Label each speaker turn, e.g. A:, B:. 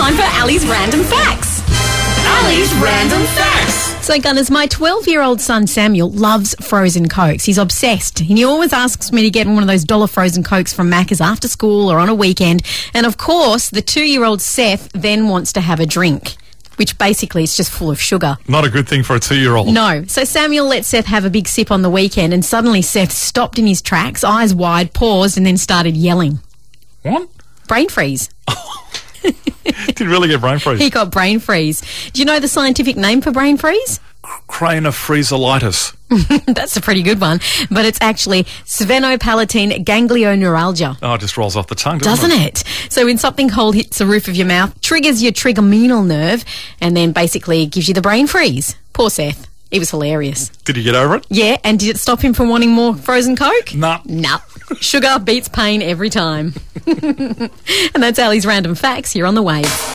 A: time for Ali's Random Facts.
B: Ali's Random Facts.
A: So, Gunners, my 12-year-old son Samuel loves frozen Cokes. He's obsessed. And he always asks me to get him one of those $1 frozen Cokes from Macca's after school or on a weekend. And, of course, the 2-year-old Seth then wants to have a drink, which basically is just full of sugar.
C: Not a good thing for a 2-year-old.
A: No. So Samuel let Seth have a big sip on the weekend, and suddenly Seth stopped in his tracks, eyes wide, paused, and then started yelling.
C: What?
A: Brain freeze.
C: Did you really get brain freeze?
A: He got brain freeze. Do you know the scientific name for brain freeze?
C: Craniophreasiolitis.
A: That's a pretty good one. But it's actually sphenopalatine ganglioneuralgia.
C: Oh, it just rolls off the tongue,
A: Doesn't it? So when something cold hits the roof of your mouth, triggers your trigeminal nerve, and then basically gives you the brain freeze. Poor Seth. It was hilarious.
C: Did he get over it?
A: Yeah, and did it stop him from wanting more frozen Coke?
C: Nah.
A: Nah. Sugar beats pain every time. And that's Ali's Random Facts here on The Wave.